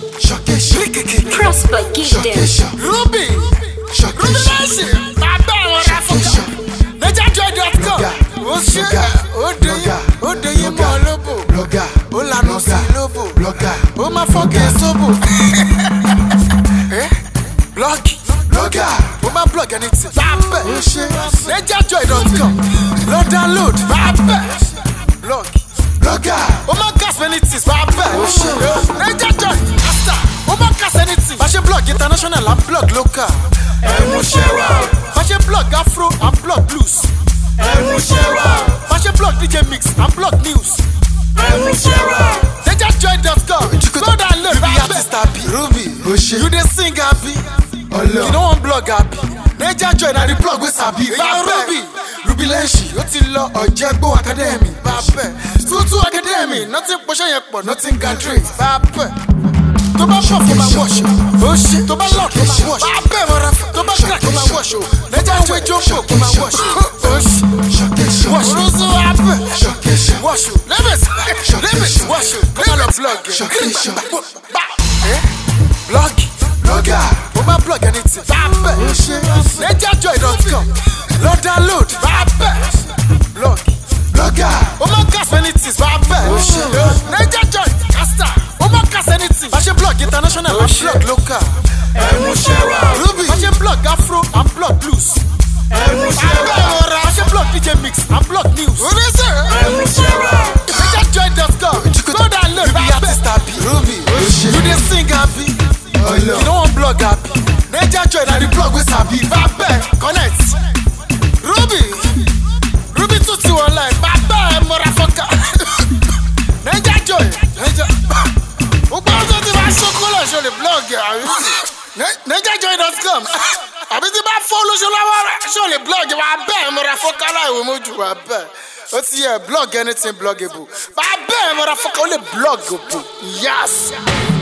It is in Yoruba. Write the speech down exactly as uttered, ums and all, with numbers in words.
Prosper Gideon Ruby Ruby Nancy Baba Ora Foka Naija Joy dot com O ṣe Odeyin Odeyin mo lobo O lanu si lobo O ma fọ́kẹ́ sobo Eh Blog O ma blog anything Baba Naija Joy dot com Lo download Baba Blog O ma gas many things Baba Naija Joy Asta O ma gas anything Fashion blog international and blog local Ẹ̀mú ṣe wá. Fashion blog Afro and blog blues Ẹ̀mú ṣe wá. Fashion blog D J mix and blog news Ẹ̀mú ṣe wá. Naija Joy dot com Go download You be artist happy Ruby You dey sing happy You no wan blog happy Naija Joy na the blog wey sabi Ruby Ruby Lenshi ó ti lọ Ọ̀jẹ̀gbó academy Bàbẹ̀ Tutu academy Nothing pọ̀ṣẹ̀ yẹn pọ̀ nothing gathering Bàbẹ̀ tó bá pọ̀ kó máa wọ̀ṣọ̀ ó ṣe tó bá lọ̀ kó máa wọ̀ṣọ̀ Bàbẹ̀ mọ̀ra tó bá crack kó máa wọ̀ṣọ̀ Naija Joy jókòó kó máa wọ̀ṣọ̀ ó ṣe wọ̀ṣọ̀ Rúṣù Bàbẹ̀ wọ̀ṣọ̀ lẹ́bẹ̀sì lẹ́bẹ̀sì wọ̀ṣọ̀ kó máa lọ blog blog ó máa blog anything Bàbẹ̀ Naija Joy dot com lọ download Bàbẹ̀ blog ó máa gas many things Bàbẹ̀ Naija Joy Asta ó máa gas anything Fashion blog international and blog local Ẹ̀mú ṣe wá. Fashion blog Afro and blog blues Ẹ̀mú ṣe wá. Fashion blog D J mix and blog news Ẹ̀mú ṣe wá. Naija Joy dot com go download You be artist Bàbẹ̀ happy Ruby You dey sing happy You no wan blog happy Naija Joy na the blog wey sabi Bàbẹ̀ connect Ruby Ruby tún ti wọ́n láì Bàbẹ̀ mọ̀ra fọ́kà Naija Joy Naija ó gbọ́dọ̀ tó ti máa ṣókòlò ṣe lè blog àbí Naija Joy dot com àbí tí bá fọ́ lóṣù lọ́wọ́ rẹ̀ ṣe lè blog Bàbẹ̀ mọ̀ra fọ́kà láìwé mójú Bàbẹ̀ ó ti yẹ blog anything bloggable Bàbẹ̀ mọ̀ra fọ́kà ó lè blog òbò yas.